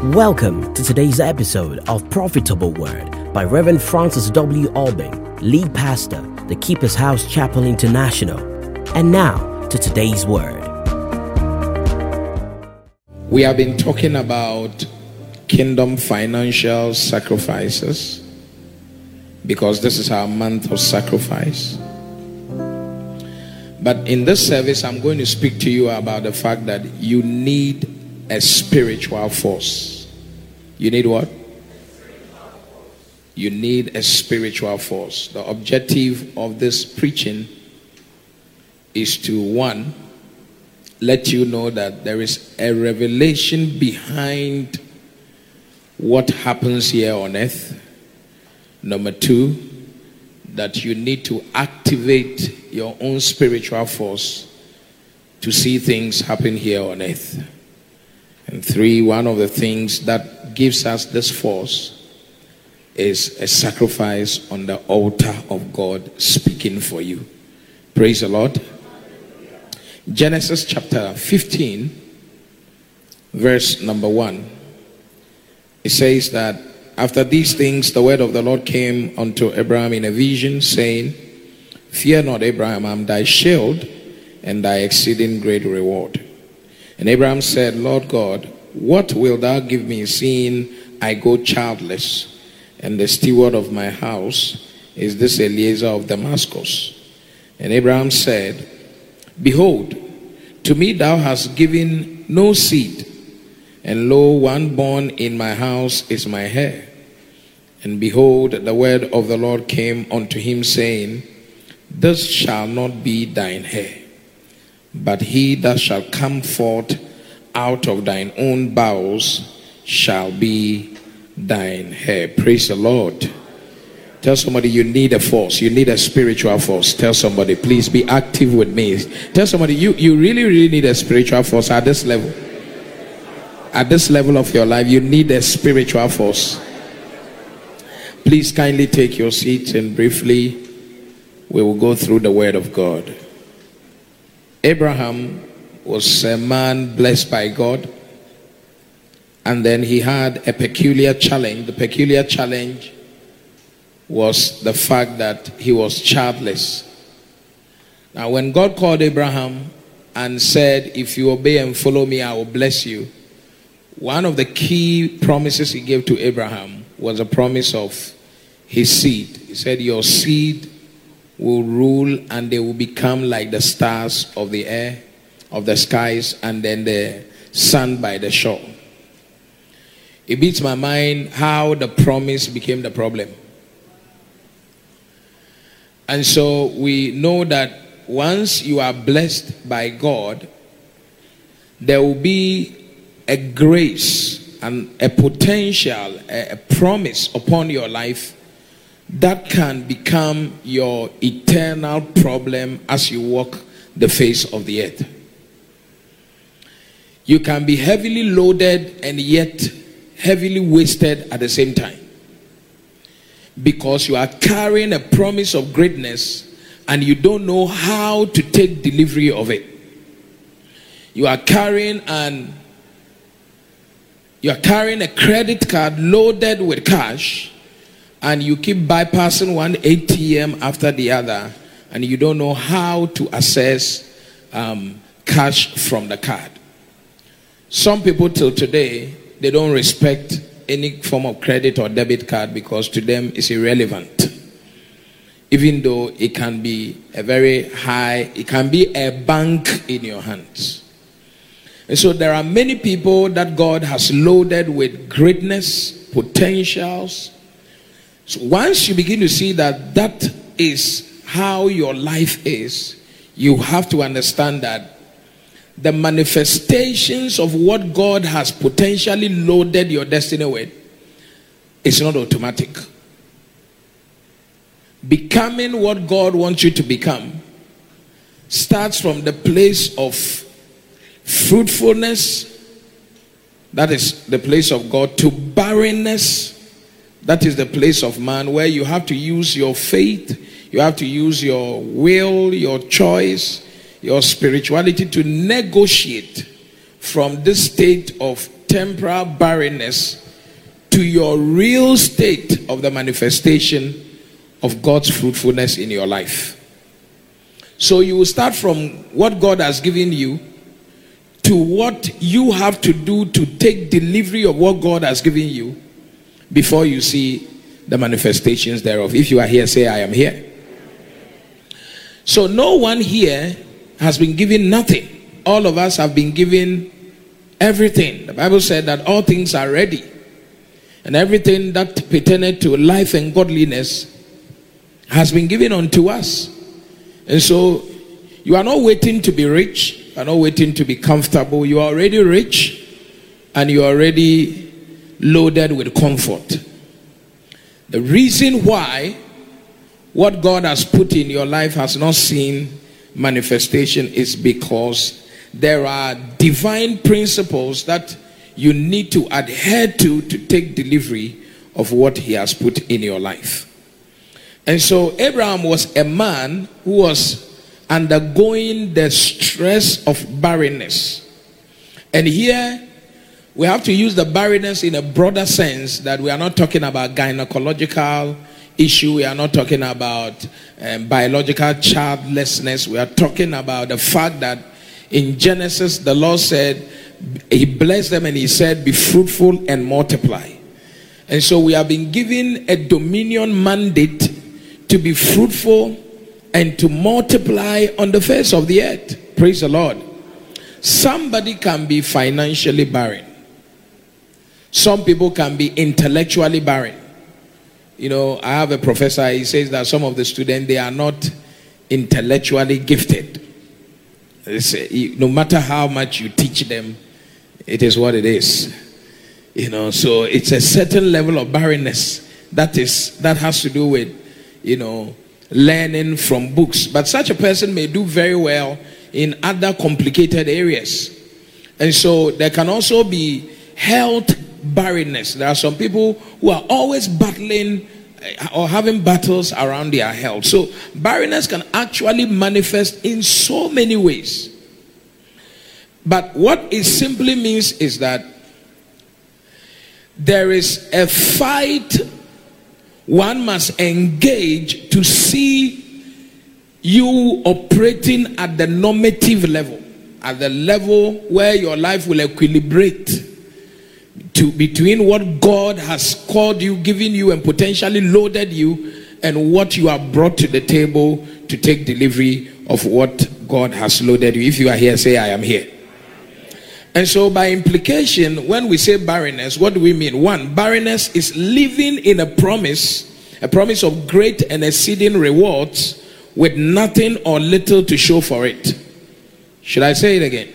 Welcome to today's episode of Profitable Word by Reverend Francis W. Albing, lead pastor, the Keeper's House Chapel International. And now to today's word. We have been talking about kingdom financial sacrifices because this is our month of sacrifice. But in this service, I'm going to speak to you about the fact that you need a spiritual force. You need what? You need a spiritual force. The objective of this preaching is to, one, let you know that there is a revelation behind what happens here on earth. Number two, that you need to activate your own spiritual force to see things happen here on earth. And three, one of the things that gives us this force is a sacrifice on the altar of God speaking for you. Praise the Lord. Genesis chapter 15, verse number 1. It says that after these things, the word of the Lord came unto Abraham in a vision, saying, Fear not, Abraham, I am thy shield and thy exceeding great reward. And Abraham said, Lord God, what wilt thou give me, seeing I go childless, and the steward of my house is this Eliezer of Damascus? And Abraham said, Behold, to me thou hast given no seed, and lo, one born in my house is my heir. And behold, the word of the Lord came unto him, saying, This shall not be thine heir, but he that shall come forth out of thine own bowels shall be thine heir. Praise the Lord. Tell somebody you need a force. You need a spiritual force. Tell somebody, please be active with me. Tell somebody, you really need a spiritual force at this level. At this level of your life, you need a spiritual force. Please kindly take your seats and briefly we will go through the word of God. Abraham was a man blessed by God, and then he had a peculiar challenge. The peculiar challenge was the fact that he was childless. Now, when God called Abraham and said, If you obey and follow me, I will bless you, one of the key promises he gave to Abraham was a promise of his seed. He said, Your seed will rule and they will become like the stars of the air, of the skies, and then the sun by the shore. It beats my mind how the promise became the problem. And so we know that once you are blessed by God, there will be a grace and a potential, a promise upon your life that can become your eternal problem as you walk the face of the earth. You can be heavily loaded and yet heavily wasted at the same time, because you are carrying a promise of greatness and you don't know how to take delivery of it. You are carrying a credit card loaded with cash, and you keep bypassing one ATM after the other, and you don't know how to access cash from the card. Some people till today, they don't respect any form of credit or debit card because to them it's irrelevant. Even though it can be it can be a bank in your hands. And so there are many people that God has loaded with greatness, potentials. So once you begin to see that that is how your life is, you have to understand that the manifestations of what God has potentially loaded your destiny with is not automatic. Becoming what God wants you to become starts from the place of fruitfulness, that is the place of God, to barrenness, that is the place of man, where you have to use your faith, you have to use your will, your choice, your spirituality to negotiate from this state of temporal barrenness to your real state of the manifestation of God's fruitfulness in your life. So you will start from what God has given you to what you have to do to take delivery of what God has given you before you see the manifestations thereof. If you are here, say, I am here. So no one here has been given nothing. All of us have been given everything. The Bible said that all things are ready. And everything that pertained to life and godliness has been given unto us. And so you are not waiting to be rich. You are not waiting to be comfortable. You are already rich and you are already loaded with comfort. The reason why what God has put in your life has not seen manifestation is because there are divine principles that you need to adhere to take delivery of what he has put in your life. And so Abraham was a man who was undergoing the stress of barrenness. And here we have to use the barrenness in a broader sense, that we are not talking about gynecological issue. We are not talking about biological childlessness. We are talking about the fact that in Genesis, the Lord said, he blessed them and he said, be fruitful and multiply. And so we have been given a dominion mandate to be fruitful and to multiply on the face of the earth. Praise the Lord. Somebody can be financially barren. Some people can be intellectually barren. You know, I have a professor, he says that some of the students, they are not intellectually gifted. No matter how much you teach them, it is what it is. You know, so it's a certain level of barrenness that has to do with, you know, learning from books. But such a person may do very well in other complicated areas. And so there can also be health barrenness. There are some people who are always battling or having battles around their health. So barrenness can actually manifest in so many ways. But what it simply means is that there is a fight one must engage to see you operating at the normative level, at the level where your life will equilibrate between what God has called you, given you, and potentially loaded you, and what you have brought to the table to take delivery of what God has loaded you. If you are here, say, I am here. And so by implication, when we say barrenness, what do we mean? One, barrenness is living in a promise of great and exceeding rewards with nothing or little to show for it. Should I say it again?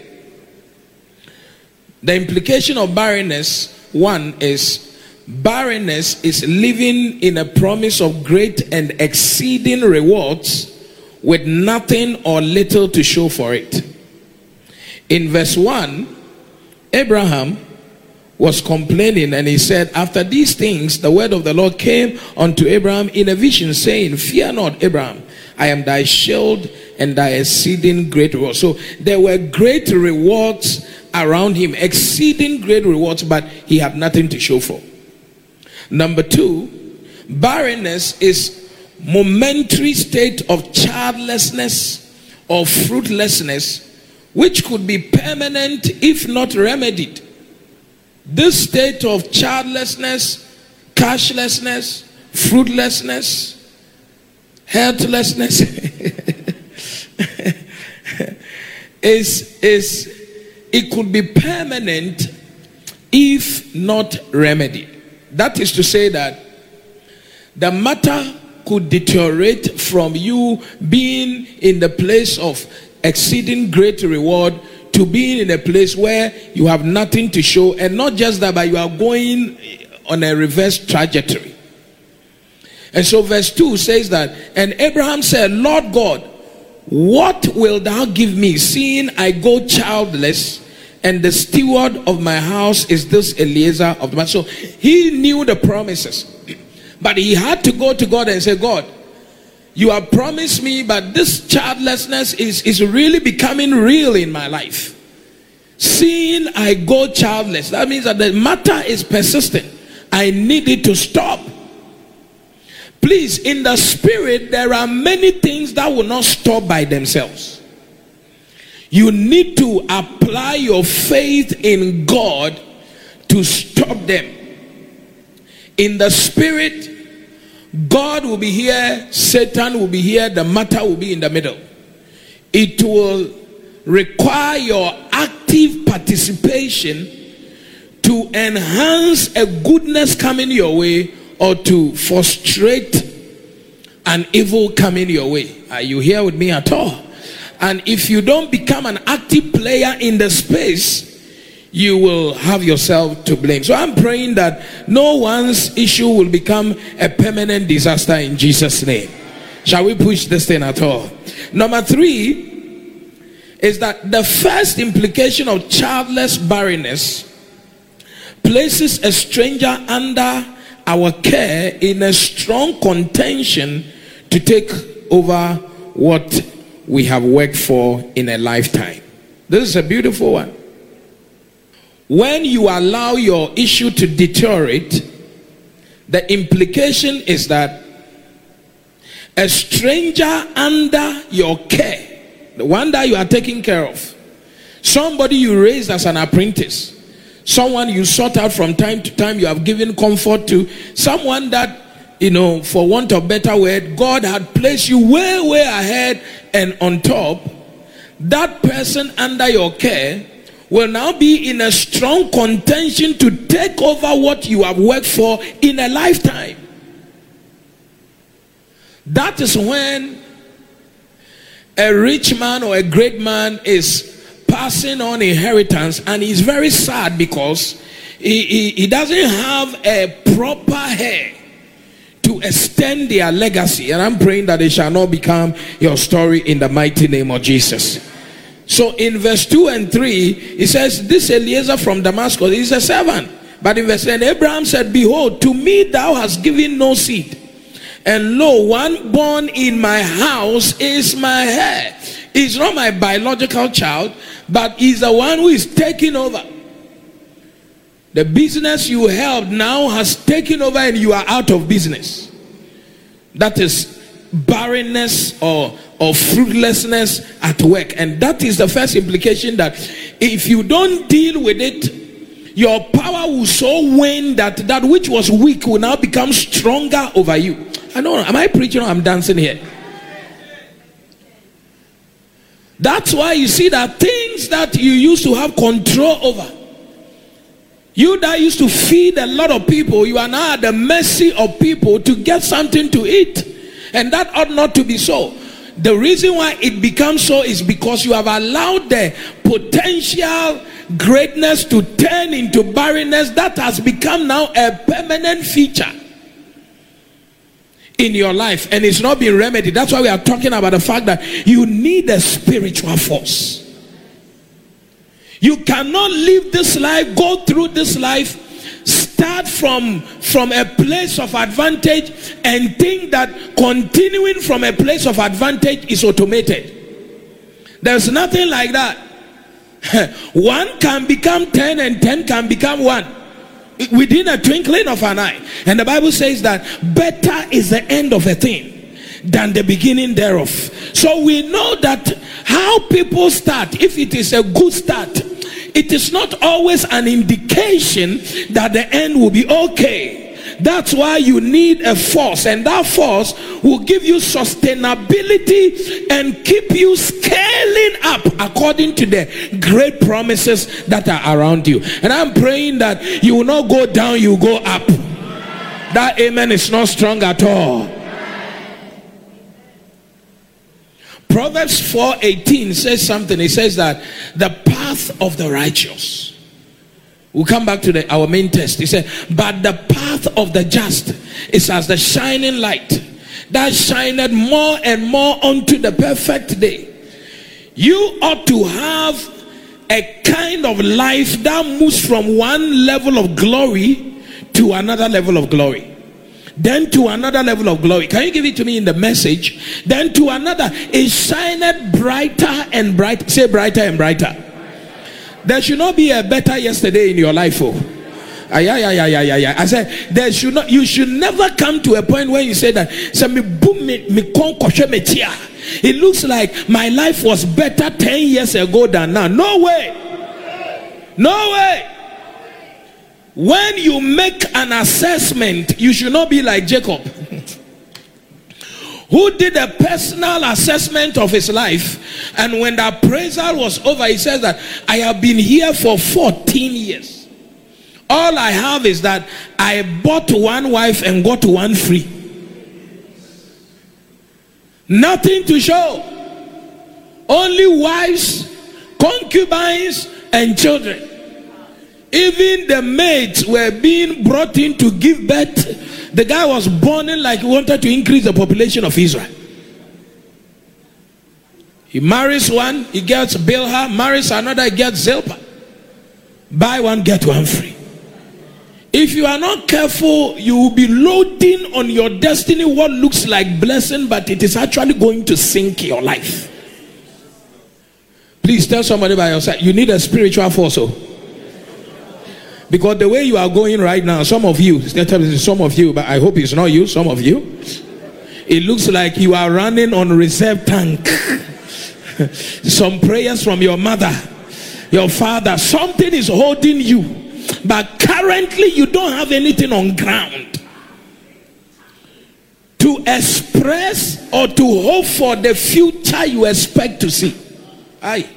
The implication of barrenness, one, is barrenness is living in a promise of great and exceeding rewards with nothing or little to show for it. In verse 1, Abraham was complaining, and he said, after these things, the word of the Lord came unto Abraham in a vision, saying, fear not, Abraham, I am thy shield and thy exceeding great reward. So there were great rewards around him, exceeding great rewards, but he had nothing to show for. Number two, barrenness is momentary state of childlessness or fruitlessness, which could be permanent if not remedied. This state of childlessness, cashlessness, fruitlessness, healthlessness it could be permanent if not remedied. That is to say that the matter could deteriorate from you being in the place of exceeding great reward to being in a place where you have nothing to show, and not just that, but you are going on a reverse trajectory. And so verse 2 says that, and Abraham said, Lord God, what wilt thou give me, seeing I go childless, and the steward of my house is this Eliezer of the man? So he knew the promises, but he had to go to God and say, God, you have promised me, but this childlessness is really becoming real in my life. Seeing I go childless, that means that the matter is persistent. I need it to stop. Please, in the spirit, there are many things that will not stop by themselves. You need to apply your faith in God to stop them. In the spirit, God will be here, Satan will be here, the matter will be in the middle. It will require your active participation to enhance a goodness coming your way or to frustrate an evil coming your way. Are you here with me at all? And if you don't become an active player in the space, you will have yourself to blame. So I'm praying that no one's issue will become a permanent disaster in Jesus' name. Shall we push this thing at all? Number 3 is that the first implication of childless barrenness places a stranger under our care in a strong contention to take over what we have worked for in a lifetime. This is a beautiful one. When you allow your issue to deteriorate, the implication is that a stranger under your care, the one that you are taking care of, somebody you raised as an apprentice, someone you sought out from time to time, you have given comfort to, someone that, for want of better word, God had placed you way ahead and on top, that person under your care will now be in a strong contention to take over what you have worked for in a lifetime. That is when a rich man or a great man is passing on inheritance and he's very sad because he doesn't have a proper heir to extend their legacy. And I'm praying that it shall not become your story in the mighty name of Jesus. So in verse 2 and 3, it says, this Eliezer from Damascus is a servant. But in verse 10, Abraham said, behold, to me thou hast given no seed, and lo, one born in my house is my heir. He's not my biological child, but he's the one who is taking over. The business you held now has taken over and you are out of business. That is barrenness or fruitlessness at work. And that is the first implication, that if you don't deal with it, your power will so wane that that which was weak will now become stronger over you. I don't know, am I preaching or I'm dancing here? That's why you see that things that you used to have control over, you that used to feed a lot of people, you are now at the mercy of people to get something to eat. And that ought not to be so. The reason why it becomes so is because you have allowed the potential greatness to turn into barrenness that has become now a permanent feature in your life, and it's not being remedied. That's why we are talking about the fact that you need a spiritual force. You cannot live this life, go through this life, start from a place of advantage and think that continuing from a place of advantage is automated. There's nothing like that. 1 can become 10 and 10 can become 1 within a twinkling of an eye. And the Bible says that better is the end of a thing than the beginning thereof. So we know that how people start, if it is a good start, it is not always an indication that the end will be okay. That's why you need a force, and that force will give you sustainability and keep you scaling up according to the great promises that are around you. And I'm praying that you will not go down, you go up. That amen is not strong at all. Proverbs 4:18 says something. It says that the path of the righteous, we'll come back to our main text. He said, but the path of the just is as the shining light that shineth more and more unto the perfect day. You ought to have a kind of life that moves from one level of glory to another level of glory, then to another level of glory. Can you give it to me in the Message? Then to another. It shineth brighter and brighter. Say brighter and brighter. There should not be a better yesterday in your life. Oh. I said there should not. You should never come to a point where you say that. It looks like my life was better 10 years ago than now. No way. No way. When you make an assessment, you should not be like Jacob, who did a personal assessment of his life, and when the appraisal was over, he says that I have been here for 14 years. All I have is that I bought one wife and got one free. Nothing to show. Only wives, concubines, and children. Even the maids were being brought in to give birth. The guy was burning like he wanted to increase the population of Israel. He marries one, he gets Bilhah, marries another, he gets Zilpah. Buy one, get one free. If you are not careful, you will be loading on your destiny what looks like blessing, but it is actually going to sink your life. Please tell somebody by your side, you need a spiritual force. Because the way you are going right now, some of you, but I hope it's not you, some of you, it looks like you are running on reserve tank. Some prayers from your mother, your father, something is holding you. But currently you don't have anything on ground to express or to hope for the future you expect to see. Aye.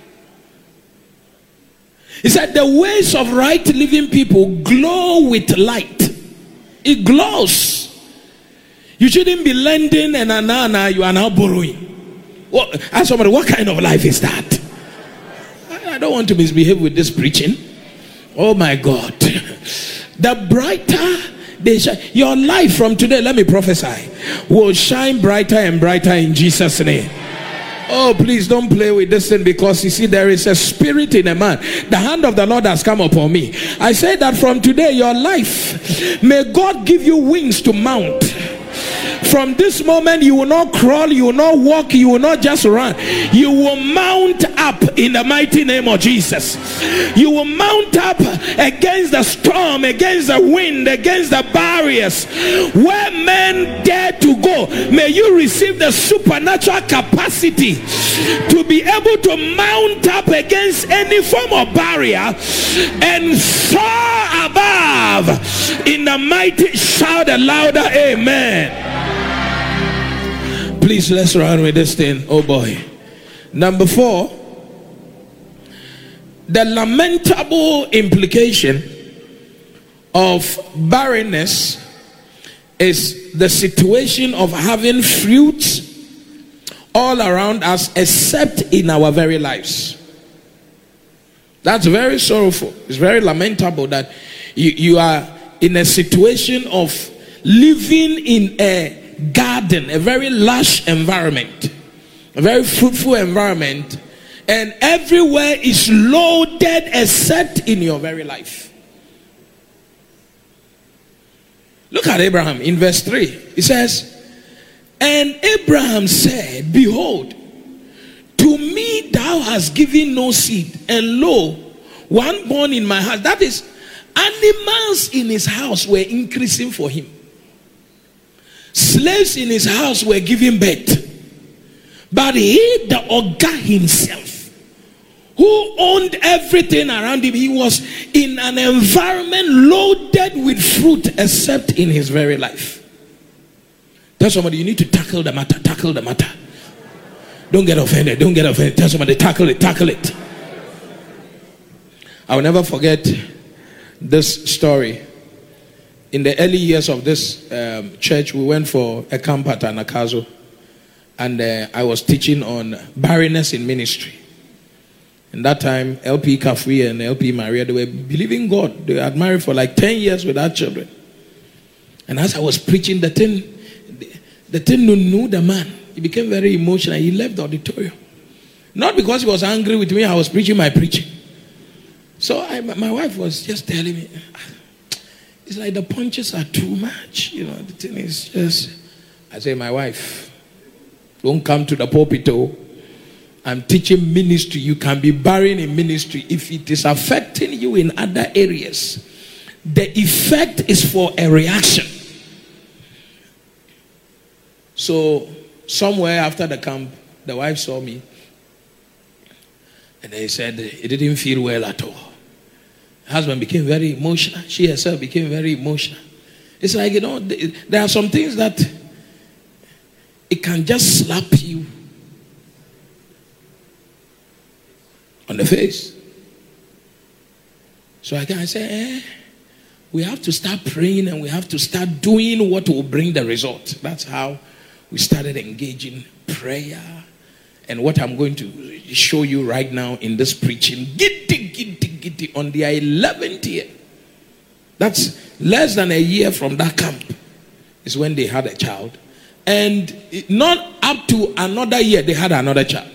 He said the ways of right living people glow with light. It glows. You shouldn't be lending and you are now borrowing. Ask somebody, what kind of life is that? I don't want to misbehave with this preaching. Oh my God. The brighter they shine, your life from today, let me prophesy, will shine brighter and brighter in Jesus' name. Oh, please don't play with this thing, because you see, there is a spirit in a man. The hand of the Lord has come upon me. I say that from today, your life, may God give you wings to mount. From this moment, you will not crawl, you will not walk, you will not just run. You will mount up in the mighty name of Jesus. You will mount up against the storm, against the wind, against the barriers. Where men dare to go, may you receive the supernatural capacity to be able to mount up against any form of barrier and soar above in the mighty. Shout a louder amen. Please, let's run with this thing. Oh boy. Number 4, the lamentable implication of barrenness is the situation of having fruits all around us except in our very lives. That's very sorrowful. It's very lamentable that you are in a situation of living in a garden, a very lush environment, a very fruitful environment, and everywhere is loaded except in your very life. Look at Abraham in verse 3. It says, and Abraham said, behold, to me thou hast given no seed, and lo, one born in my house. That is, animals in his house were increasing for him. Slaves in his house were giving birth. But he, the Oga himself, who owned everything around him, he was in an environment loaded with fruit except in his very life. Tell somebody, you need to tackle the matter. Tackle the matter. Don't get offended. Don't get offended. Tell somebody, tackle it. Tackle it. I will never forget this story. In the early years of this church, we went for a camp at Anakazo, and I was teaching on barrenness in ministry. In that time, LP Kafui and LP Maria, they were believing God. They had married for like 10 years without children. And as I was preaching, the thing knew the man. He became very emotional. He left the auditorium. Not because he was angry with me. I was preaching my preaching. So my wife was just telling me, it's like the punches are too much. You know, the thing is just, I say, my wife, don't come to the pulpit. I'm teaching ministry. You can be barren in ministry. If it is affecting you in other areas, the effect is for a reaction. So somewhere after the camp, the wife saw me and they said it didn't feel well at all. The husband became very emotional. She herself became very emotional. It's like, there are some things that it can just slap you on the face. So I say, we have to start praying and we have to start doing what will bring the result. That's how we started engaging prayer. And what I'm going to show you right now in this preaching, giddy, on their 11th year. That's less than a year from that camp is when they had a child. And not up to another year, they had another child.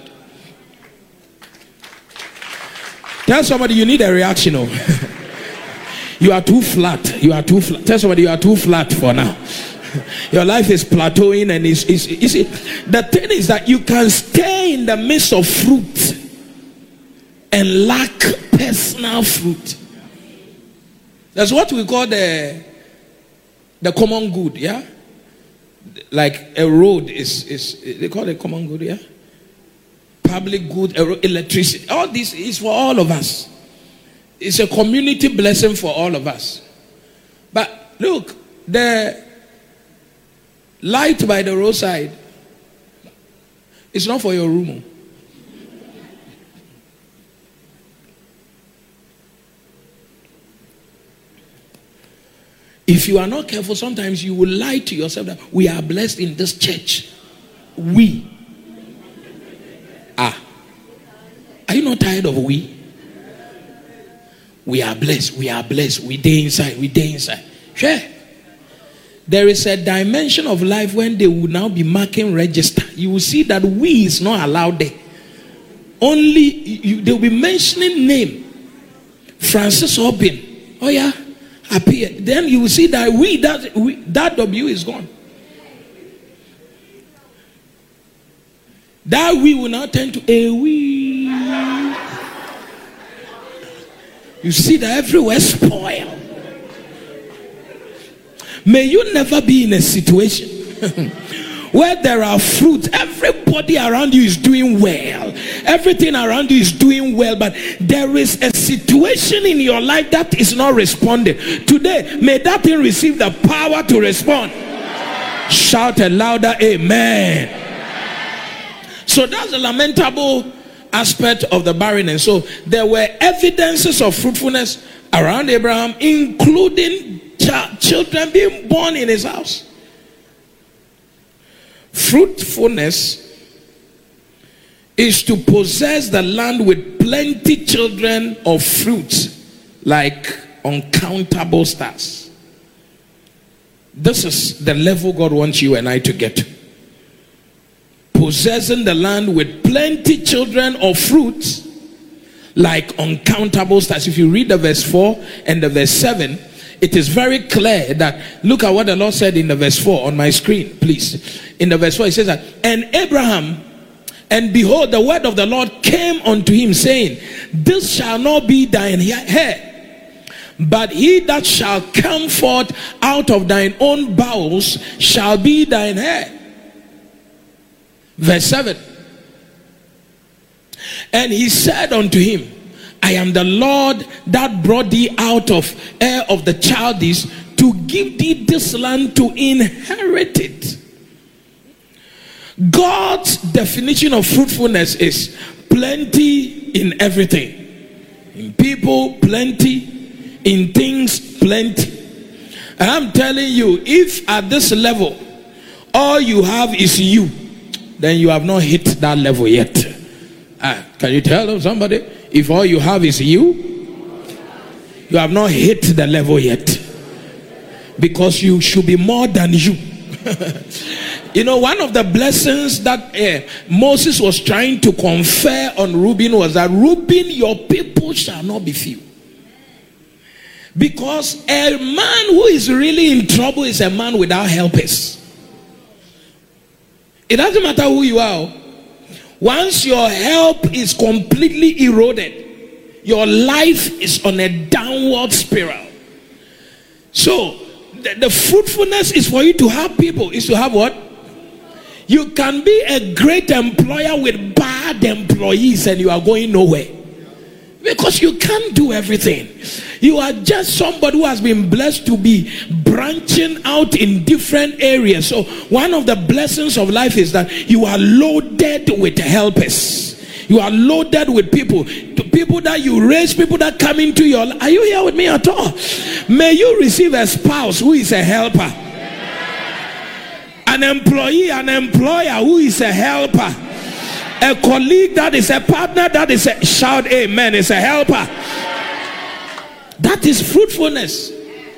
Tell somebody you need a reaction. You are too flat. You are too flat. Tell somebody you are too flat for now. Your life is plateauing, and you see, the thing is that you can stay in the midst of fruit and lack personal fruit. That's what we call the common good, yeah? Like a road is they call it common good, yeah? Public good, electricity. All this is for all of us. It's a community blessing for all of us. But look, the light by the roadside is not for your room. If you are not careful, sometimes you will lie to yourself that we are blessed in this church. We are. Are you not tired of we? We are blessed. We are blessed. We day inside. We day inside. Sure. There is a dimension of life when they will now be marking register. You will see that we is not allowed there. Only they will be mentioning name. Francis Obin. Oh yeah. Appear. Then you will see that that W is gone. That we will now turn to a we. You see that everywhere spoiled. May you never be in a situation where there are fruits. Everybody around you is doing well. Everything around you is doing well. But there is a situation in your life that is not responding. Today, may that thing receive the power to respond. Shout a louder amen. So that's a lamentable aspect of the barrenness. So there were evidences of fruitfulness around Abraham, including children being born in his house. Fruitfulness is to possess the land with plenty children of fruits, like uncountable stars. This is the level God wants you and I to get to. Possessing the land with plenty children of fruits, like uncountable stars. If you read the verse 4 and the verse 7, it is very clear that, look at what the Lord said in the verse 4 on my screen, please. In the verse 4, it says that, and Abraham, and behold, the word of the Lord came unto him, saying, this shall not be thine heir, but he that shall come forth out of thine own bowels shall be thine heir. Verse 7. And he said unto him, I am the Lord that brought thee out of Ur of the Chaldees to give thee this land to inherit it. God's definition of fruitfulness is plenty in everything. In people, plenty. In things, plenty. And I'm telling you, if at this level all you have is you, then you have not hit that level yet. Can you tell somebody? If all you have is you, you have not hit the level yet. Because you should be more than you. You know, one of the blessings that Moses was trying to confer on Reuben was that, Reuben, your people shall not be few. Because a man who is really in trouble is a man without helpers. It doesn't matter who you are. Once your help is completely eroded, your life is on a downward spiral. So the fruitfulness is for you to have people, is to have what? You can be a great employer with bad employees and you are going nowhere. Because you can't do everything. You are just somebody who has been blessed to be branching out in different areas. So one of the blessings of life is that you are loaded with helpers. You are loaded with people that you raise, people that come into your life. Are you here with me at all? May you receive a spouse who is a helper, an employee, an employer who is a helper, a colleague that is a partner, that is a, shout amen, is a helper. That is fruitfulness.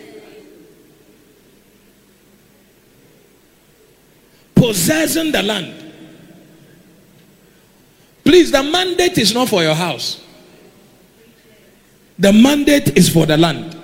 Possessing the land. Please, the mandate is not for your house. The mandate is for the land.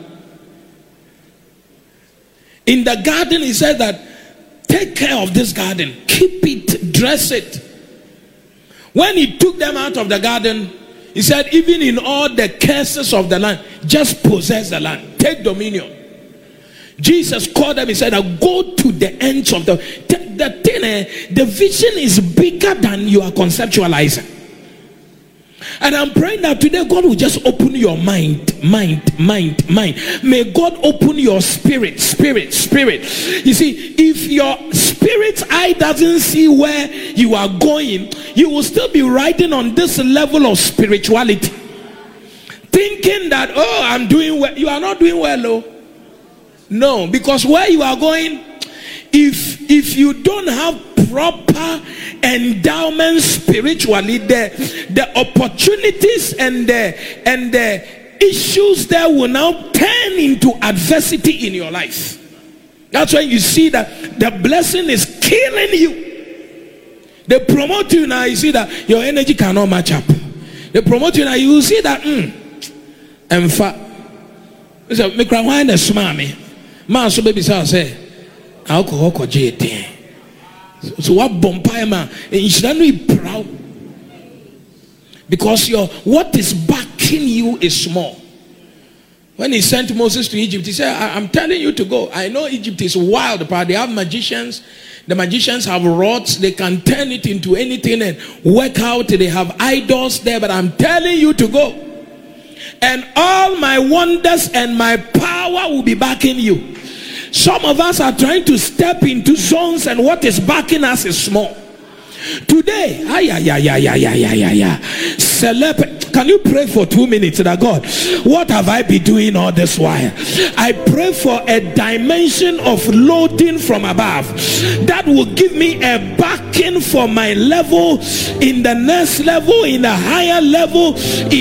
In the garden, he said that take care of this garden, keep it, dress it. When he took them out of the garden, he said, even in all the curses of the land, just possess the land, take dominion. Jesus called them, he said, go to the ends of the thing. The vision is bigger than you are conceptualizing. And I'm praying that today God will just open your mind. May God open your spirit. You see, if your spirit's eye doesn't see where you are going, you will still be riding on this level of spirituality, thinking that, oh, I'm doing well. You are not doing well, oh. No, because where you are going, if you don't have proper endowment spiritually, the opportunities and the issues there will now turn into adversity in your life. That's when you see that the blessing is killing you. They promote you now, you see that your energy cannot match up. They promote you now, you see that in fact, so me cry why the smart man so baby say alcohol ko jete. So what bumpire man, you should be proud, because what is backing you is small. When he sent Moses to Egypt, he said, I'm telling you to go. I know Egypt is wild, but they have magicians. The magicians have rods. They can turn it into anything and work out. They have idols there, but I'm telling you to go. And all my wonders and my power will be backing you. Some of us are trying to step into zones and what is backing us is small. Today, can you pray for 2 minutes that God, what have I been doing all this while? I pray for a dimension of loading from above that will give me a backing for my level, in the next level, in a higher level.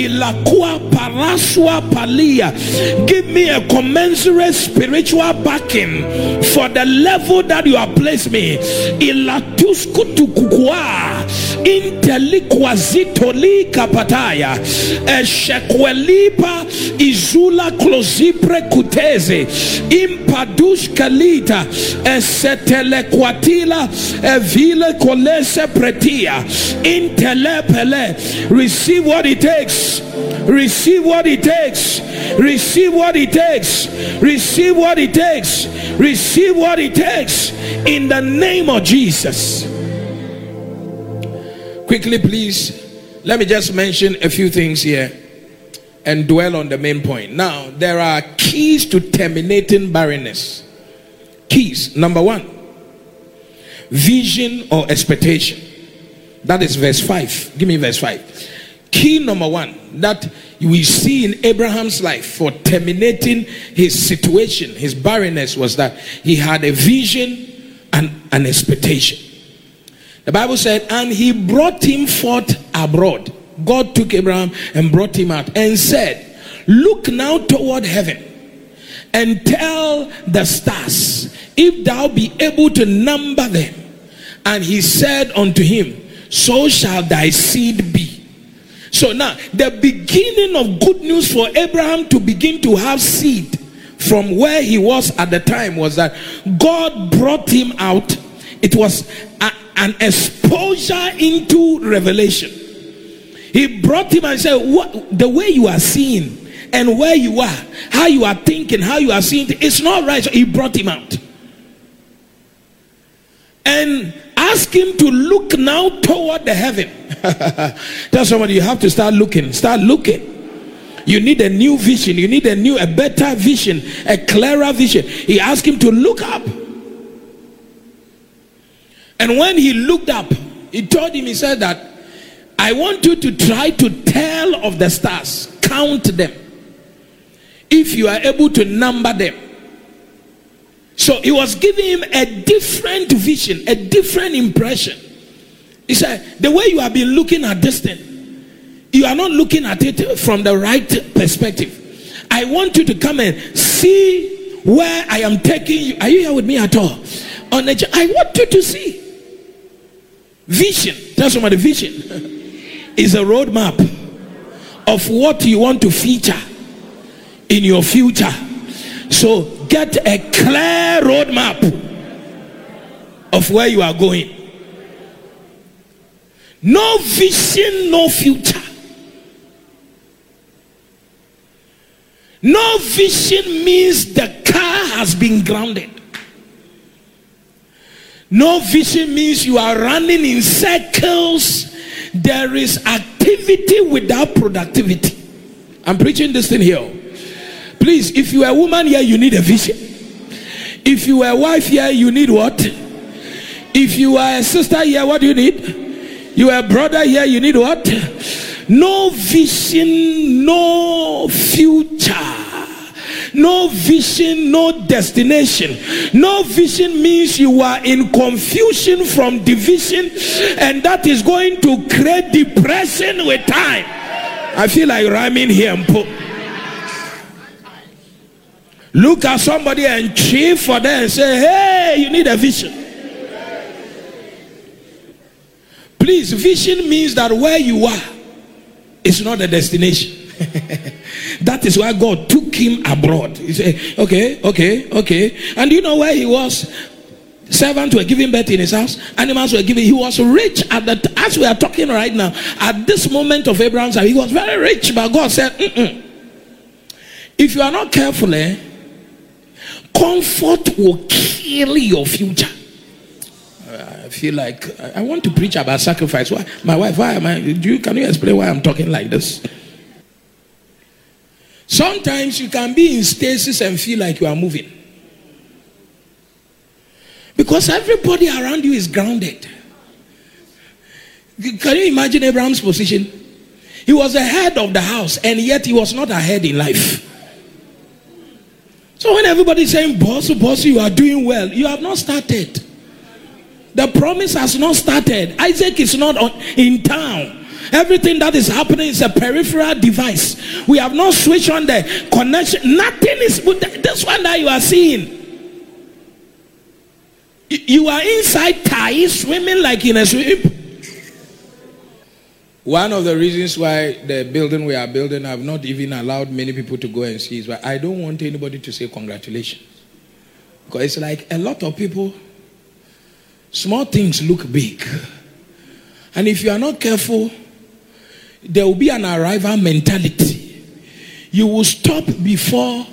Give me a commensurate spiritual backing for the level that you have placed me. Inteliquazitoli kapataya eshekwelipa izula closipre kuteze impadush kalita esetelequatila evile kolese pretia intelepele. Receive what it takes. Receive what it takes. Receive what it takes. Receive what it takes. Receive what it takes in the name of Jesus. Quickly, please, let me just mention a few things here and dwell on the main point. Now, there are keys to terminating barrenness. Keys. Number 1, vision or expectation. That is verse 5. Give me verse 5. Key number 1 that we see in Abraham's life for terminating his situation, his barrenness, was that he had a vision and an expectation. The Bible said, and he brought him forth abroad. God took Abraham and brought him out and said, look now toward heaven and tell the stars, if thou be able to number them. And he said unto him, so shall thy seed be. So now, the beginning of good news for Abraham to begin to have seed from where he was at the time was that God brought him out. It was an exposure into revelation. He brought him and said, what, the way you are seeing and where you are, how you are thinking, how you are seeing, it's not right. So he brought him out and asked him to look now toward the heaven. Tell somebody, you have to start looking. Start looking. You need a new vision. You need a better vision, a clearer vision. He asked him to look up. And when he looked up, he told him, he said that, I want you to try to tell of the stars. Count them. If you are able to number them. So he was giving him a different vision, a different impression. He said, the way you have been looking at this thing, you are not looking at it from the right perspective. I want you to come and see where I am taking you. Are you here with me at all? I want you to see. Vision. Tell somebody, vision is a roadmap of what you want to feature in your future. So get a clear roadmap of where you are going. No vision, no future. No vision means the car has been grounded. No vision means you are running in circles. There is activity without productivity. I'm preaching this thing here. Please, if you are a woman here, you need a vision. If you are a wife here, you need what? If you are a sister here, what do you need? You are a brother here, you need what? No vision, no future. No vision, no destination. No vision means you are in confusion from division, and that is going to create depression with time. I feel like rhyming here. Look at somebody and cheer for them and say, hey, you need a vision. Please, vision means that where you are is not a destination. That is why God took him abroad. He said, okay. And you know where he was? Servants were giving birth in his house. Animals were giving. He was rich at that. As we are talking right now, at this moment of Abraham's life, he was very rich. But God said, if you are not careful, comfort will kill your future. I feel like I want to preach about sacrifice. Why, my wife? Why am I? Can you explain why I'm talking like this? Sometimes you can be in stasis and feel like you are moving, because everybody around you is grounded. Can you imagine Abraham's position? He was the head of the house, and yet he was not ahead in life. So when everybody is saying, boss, you are doing well, you have not started. The promise has not started. Isaac is not in town. Everything that is happening is a peripheral device. We have not switched on the connection. Nothing is. This one that you are seeing, you are inside Thai swimming like in a swim. One of the reasons why the building we are building have not even allowed many people to go and see is why I don't want anybody to say congratulations. Because it's like a lot of people, small things look big. And if you are not careful, there will be an arrival mentality. You will stop before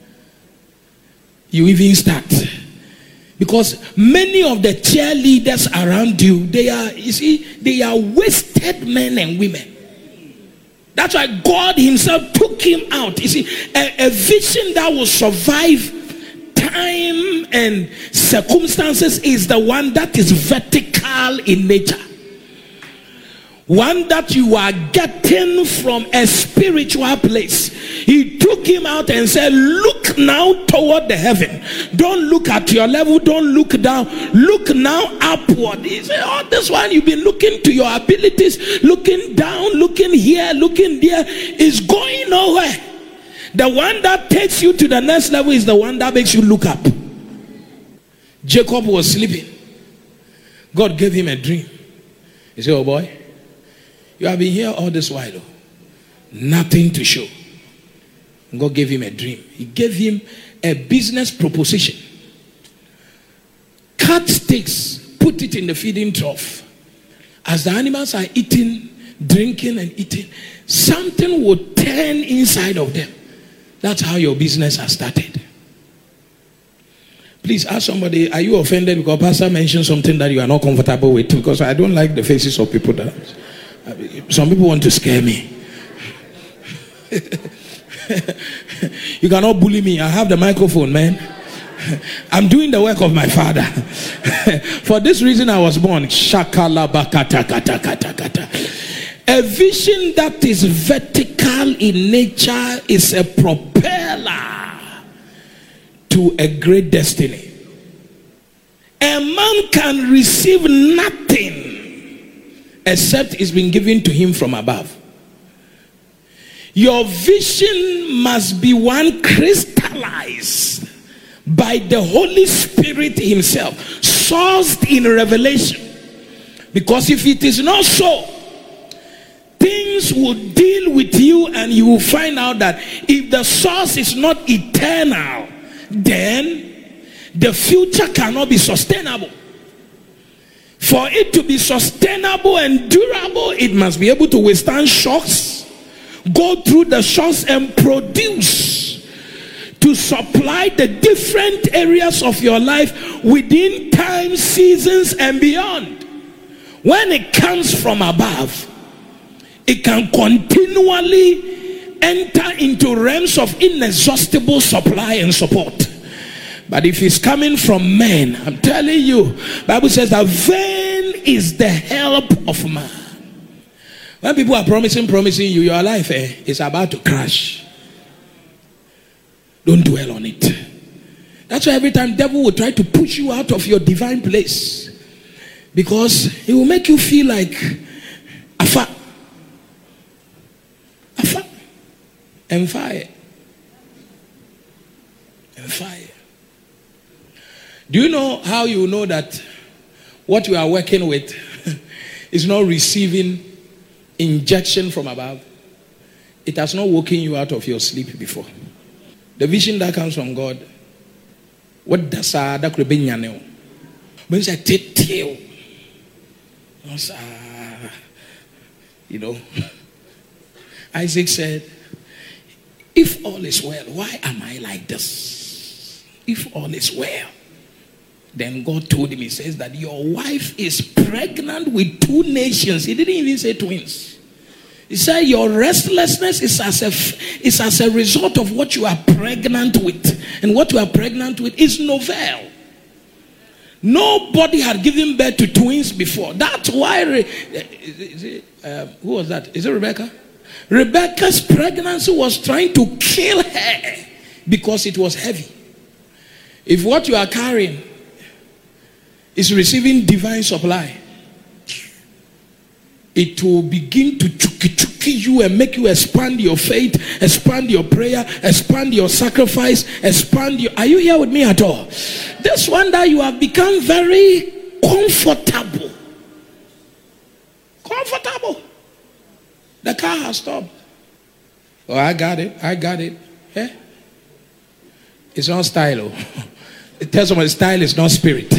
you even start. Because many of the cheerleaders around you, they are wasted men and women. That's why God himself took him out. You see, a vision that will survive time and circumstances is the one that is vertical in nature. One that you are getting from a spiritual place. He took him out and said, look now toward the heaven. Don't look at your level. Don't look down. Look now upward. He said, oh, this one you've been looking to your abilities, looking down, looking here, looking there, is going nowhere. The one that takes you to the next level is the one that makes you look up. Jacob was sleeping. God gave him a dream. He said, oh boy, you have been here all this while. Nothing to show. God gave him a dream. He gave him a business proposition. Cut sticks, put put it in the feeding trough, as the animals are eating, drinking and eating, something will turn inside of them. That's how your business has started. Please ask somebody, are you offended because pastor mentioned something that you are not comfortable with? Because I don't like the faces of people that some people want to scare me. You cannot bully me. I have the microphone, man. I'm doing the work of my father. For this reason I was born. A vision that is vertical in nature is a propeller to a great destiny. A man can receive nothing except it's been given to him from above. Your vision must be one crystallized by the Holy Spirit himself, sourced in revelation. Because if it is not so, things will deal with you and you will find out that if the source is not eternal, then the future cannot be sustainable. For it to be sustainable and durable, it must be able to withstand shocks, go through the shocks and produce, to supply the different areas of your life within time, seasons and beyond. When it comes from above, it can continually enter into realms of inexhaustible supply and support. But if it's coming from men, I'm telling you, Bible says that vain is the help of man. When people are promising you, your life is about to crash. Don't dwell on it. That's why every time the devil will try to push you out of your divine place, because he will make you feel like afa and fire. Do you know how you know that what you are working with is not receiving injection from above? It has not woken you out of your sleep before. The vision that comes from God, what does that could be? When I take you know, Isaac said, if all is well, why am I like this? If all is well. Then God told him, he says that your wife is pregnant with 2 nations. He didn't even say twins. He said your restlessness is as a result of what you are pregnant with. And what you are pregnant with is novel. Nobody had given birth to twins before. That's why, who was that? Is it Rebecca? Rebecca's pregnancy was trying to kill her because it was heavy. If what you are carrying is receiving divine supply, it will begin to chuki you and make you expand your faith, expand your prayer, expand your sacrifice, expand your... Are you here with me at all? This one that you have become very comfortable. The car has stopped. Oh, I got it. Eh? It's not style. Tell somebody, style is not spirit.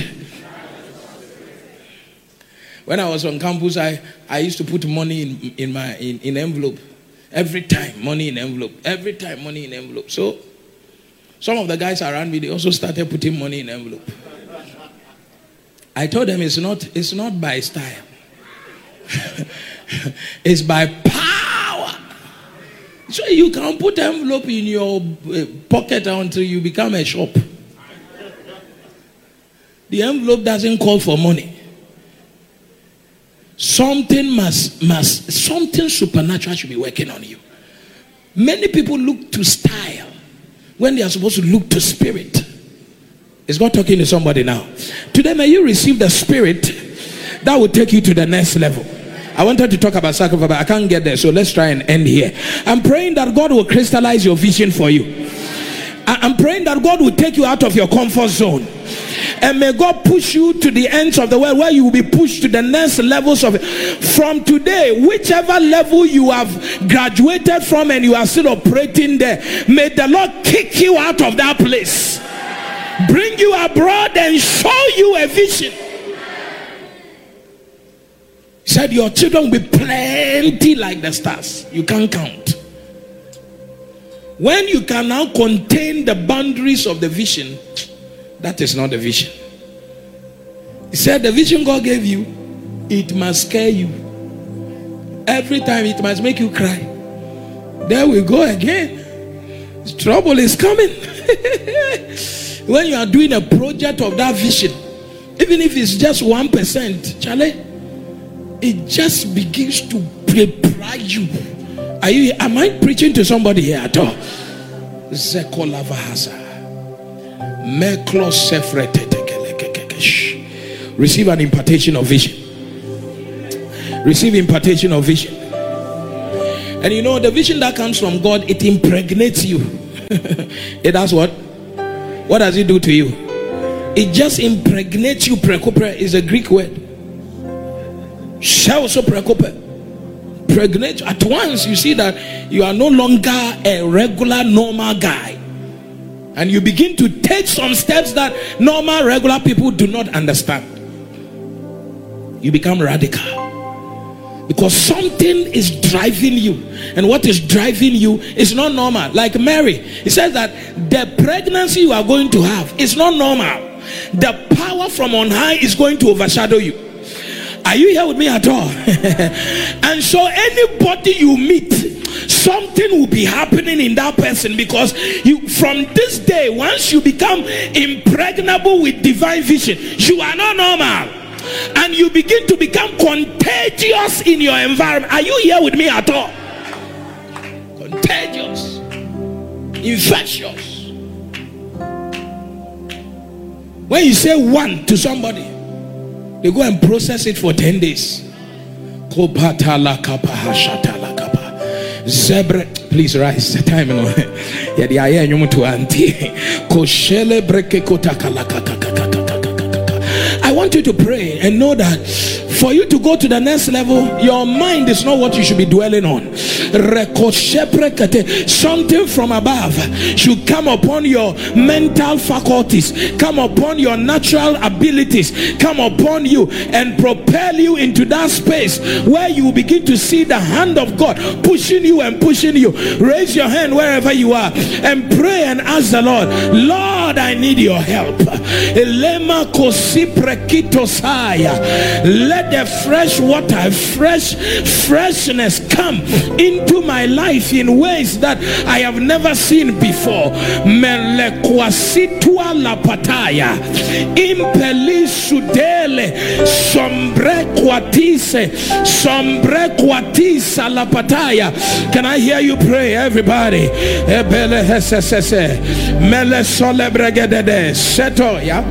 When I was on campus, I used to put money in envelope. Every time, money in envelope. Every time, money in envelope. So, some of the guys around me, they also started putting money in envelope. I told them it's not by style. It's by power. So you can put envelope in your pocket until you become a shop. The envelope doesn't call for money. Something something supernatural should be working on you. Many people look to style when they are supposed to look to spirit. Is God talking to somebody now? Today, may you receive the spirit that will take you to the next level. I wanted to talk about sacrifice, but I can't get there, so let's try and end here. I'm praying that God will crystallize your vision for you. I'm praying that God will take you out of your comfort zone. And may God push you to the ends of the world, where you will be pushed to the next levels of it. From today, whichever level you have graduated from and you are still operating there, may the Lord kick you out of that place, bring you abroad and show you a vision said your children will be plenty like the stars. You can't count. When you can now contain the boundaries of the vision, that is not the vision. He said the vision God gave you, it must scare you. Every time it must make you cry. There we go again. Trouble is coming. When you are doing a project of that vision, even if it's just 1%, Charlie, it just begins to prepare you. Am I preaching to somebody here at all? Receive an impartation of vision. Receive impartation of vision. And you know, the vision that comes from God, it impregnates you. It does what? What does it do to you? It just impregnates you. Prekope is a Greek word. Also prekope. Pregnate. At once you see that you are no longer a regular normal guy. And you begin to take some steps that normal regular people do not understand. You become radical. Because something is driving you. And what is driving you is not normal. Like Mary, he says that the pregnancy you are going to have is not normal. The power from on high is going to overshadow you. Are you here with me at all? And so anybody you meet, something will be happening in that person, because you, from this day, once you become impregnable with divine vision, you are not normal. And you begin to become contagious in your environment. Are you here with me at all? Contagious, infectious. When you say one to somebody, they go and process it for 10 days. Please rise. Time. I want you to pray and know that for you to go to the next level, your mind is not what you should be dwelling on. Something from above should come upon your mental faculties, come upon your natural abilities, come upon you and propel you into that space where you begin to see the hand of God pushing you and pushing you. Raise your hand wherever you are and pray and ask the Lord, Lord, I need your help. Let the fresh water, freshness come into my life in ways that I have never seen before. Melekwasitua la pataya impeli sudele sombre kwatisa la pataya. Can I hear you pray, everybody? Ebele hesesese mele solebregedede seto ya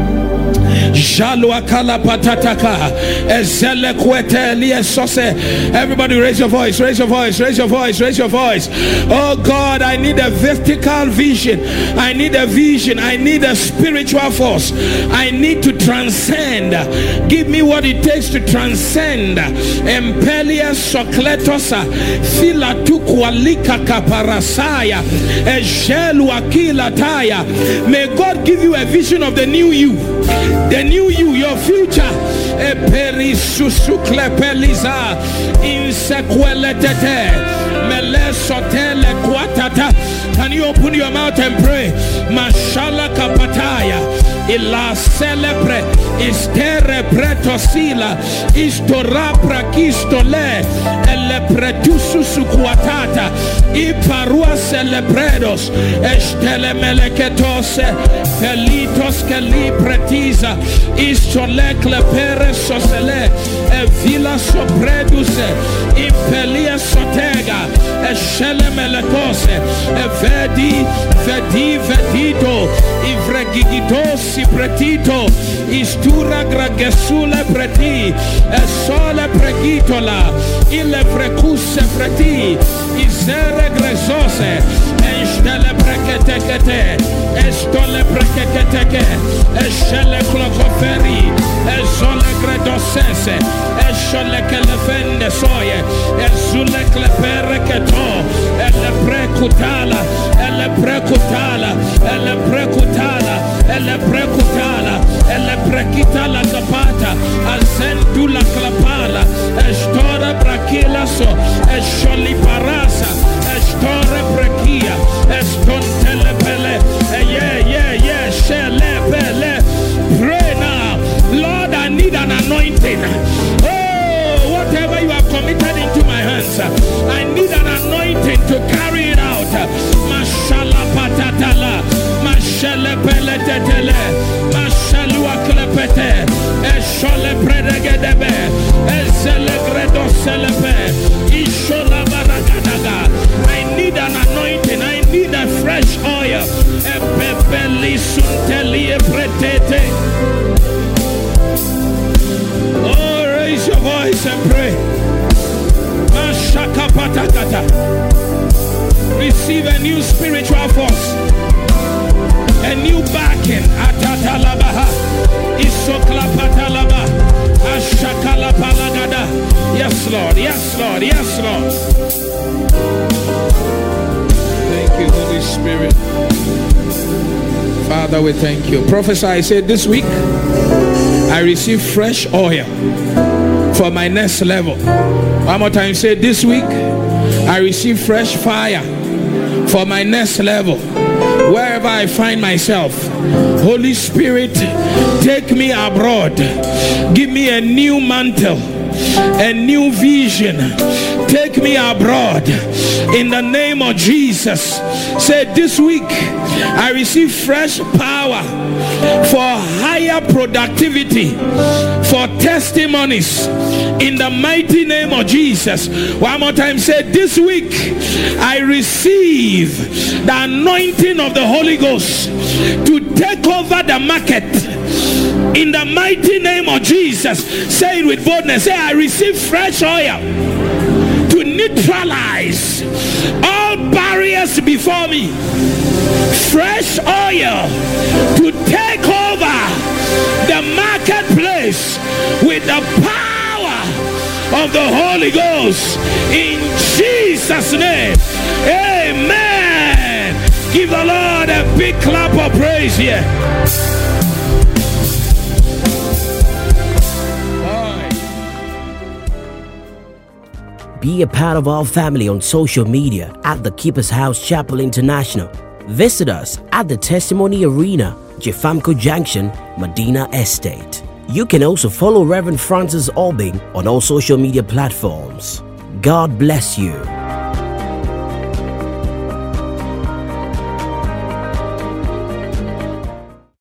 Everybody raise your voice, raise your voice, raise your voice, raise your voice. Oh God, I need a vertical vision. I need a vision. I need a spiritual force. I need to transcend. Give me what it takes to transcend. Empelia sokletosa filatukwalika kaparasaya ejelu akilataya. May God give you a vision of the new you. The new you, your future. Can you open your mouth and pray? Mashallah kapataya illa celebre istere pretosila istora prakistole ele pretusu sukuatata iparua celebredos estele meleketose felitos que libretiza istolekle pere sosele evila sopreduse impelia sotega eshele melekose vedito ivregigitosi pretito istura gragesule preti esole pregitola ile precuse preti isere gresose estele preketekete estole prekeketeke eshele klokoferi esole gredosese esole kelefende soye esule klepere keto ele prekutala ele prekutala ele prekutala ele prekutala Eleprekita la capata, Azendu la clapala, Estora braquilaso, Esholi parasa, Estore brekia, Estontelepele, yeah, shelepele. Pray now, Lord, I need an anointing. Oh, whatever you have committed into my hands, I need an anointing to carry it out. Mashallah patatala, mashalepele tetele, mashalua klepete, eshole predegedebe, ezelegredo selepe, ishola baragadaga. I need an anointing, I need a fresh oil. Epepeli suntelie pretete. Oh, raise your voice and pray. Mashaka patakata. Receive a new spiritual force, a new backing. Atatalabaha, isoklapatalaba, ashakalapalagada. Yes, Lord. Yes, Lord. Yes, Lord. Thank you, Holy Spirit. Father, we thank you. Prophesy, I said this week, I receive fresh oil for my next level. One more time, say this week, I receive fresh fire for my next level. Wherever I find myself, Holy Spirit, take me abroad. Give me a new mantle, a new vision. Take me abroad in the name of Jesus. Say this week, I receive fresh power for higher productivity, for testimonies in the mighty name of Jesus. One more time, say this week, I receive the anointing of the Holy Ghost to take over the market in the mighty name of Jesus. Say it with boldness. Say, I receive fresh oil to neutralize all barriers before me. Fresh oil to take over the marketplace with the power of the Holy Ghost in Jesus' name. Amen. Give the Lord a big clap of praise here. Be a part of our family on social media at The Keeper's House Chapel International. Visit us at the Testimony Arena, Jefamco Junction, Medina Estate. You can also follow Reverend Francis Albing on all social media platforms. God bless you.